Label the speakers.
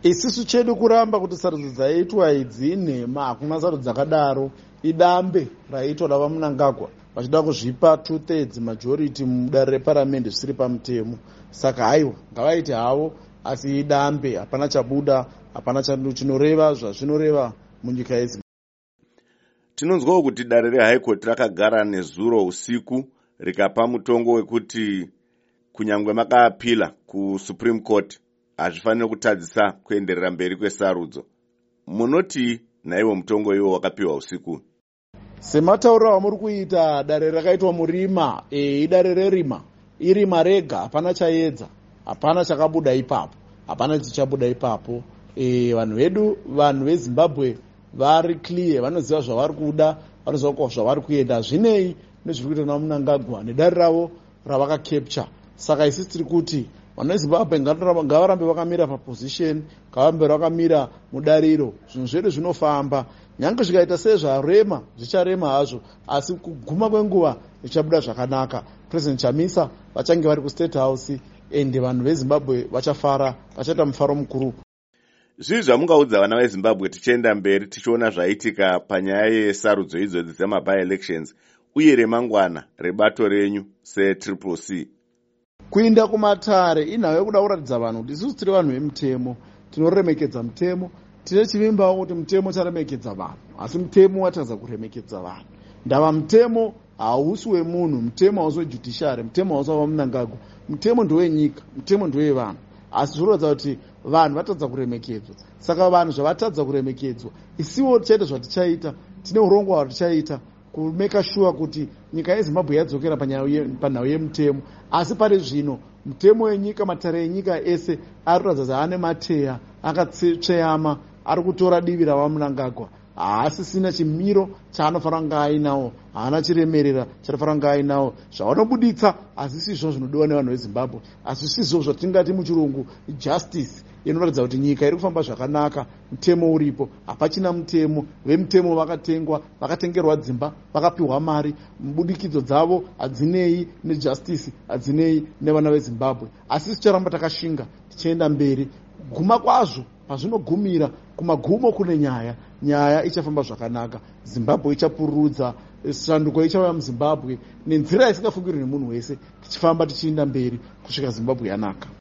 Speaker 1: Isisu chedu kuramba kuti sarudzo dzaitwa idzi nhema, hakuna sarudzo dzakadaro. Idambe raitwa navaMnangagwa vachida kuzvipa 2/3 majority mudare reparamende zvisiri pamutemo. Saka haiwa, ngavaite havo, asi idambe, hapana chabuda, hapana chinoreva zvazvinoreva munyika yeZimbabwe.
Speaker 2: Tinonzwawo kuti dare reHigh Court rakagara nezuro usiku rikapa mutongo wekuti kunyangwe makaapila kuSupreme Court hazvifaniri kutadzisa kuenderera mberi kwesarudzo. Munoti naiwo mutongo iwo wakapiwa usiku?
Speaker 1: Sematauriro amuri kuita, dare rakaitwa murima, idare rerima, irima rega, hapana chaedza, hapana chakabuda ipapo, hapana chichabuda ipapo. Vanhu veZimbabwe vari clear, vanoziva zvavari kuda, vanoziva zvavari kuenda. Zvinei nezviri kuita naMnangagwa nedare ravo ravakacapture. Saka isisi tiri kuti vanhu veZimbabwe ngavarambe vakamira paposition, ngavarambe vakamira mudariro. Zvinhu zvedu zvinofamba, nyange zvikaita sezvarema zvicharema hazvo, asi kuguma kwenguva zvichabuda zvakanaka. President Chamisa vachange vari kuState House ende vanhu veZimbabwe vachafara, vachaita mufaro mukuru.
Speaker 2: Zvii zvamungaudza vana veZimbabwe tichienda mberi tichiona zvaitika panyaya yesarudzo idzodzi dzemabi-elections uye remangwana rebato renyu seCCC?
Speaker 1: Kuinda kumatare inhau yekuda kuratidza vanhu kuti isusu tiri vanhu vemutemo, tinoremekedza mutemo, tine chivimbawo kuti mutemo charemekedza vanhu, asi mutemo watadza kuremekedza vanhu. Ndava mutemo hausi wemunhu, mutemo hausi wejudiciary, mutemo hausi wavaMnangagwa, mutemo ndowenyika, mutemo ndowevanhu. Asi zvinoratidza kuti vanhu vatadza kuremekedzwa. Saka vanhu zvavatadza kuremekedzwa, isiwo tichaita zvatichaita, tine urongwa hwatichaita kumeka sure kuti nyika yeZimbabwe yadzokera panhau yemutemo. Asi pari zvino mutemo wenyika, matare enyika ese ari kuratidza kuti ane mateya akatsveyama, ari kutora divi ravaMnangagwa. Haasisina chimiro chaanofanira kunge ainawo, haana chiremerera chaanofanira kunge ainawo. Zvavanobuditsa hazisi izvo zvinodiwa nevanhu veZimbabwe, asi sizvo zvatingati muchirungu justice, inoratidza kuti nyika iri kufamba zvakanaka, mutemo uripo, hapachina mutemo. Vemutemo vakatengwa, vakatengerwa dzimba, vakapiwa mari, mubudikidzo dzavo hadzinei nejustice, hadzinei nevana veZimbabwe. Asi ticharamba takashinga tichienda mberi. Guma kwazvo pazvinogumira, kumagumo kune nyaya ichafamba zvakanaka. Zimbabwe ichapururudza, shanduko ichauya muZimbabwe nenzira isingafungirwi nemunhu wese, tichifamba tichienda mberi kusvika Zimbabwe yanaka.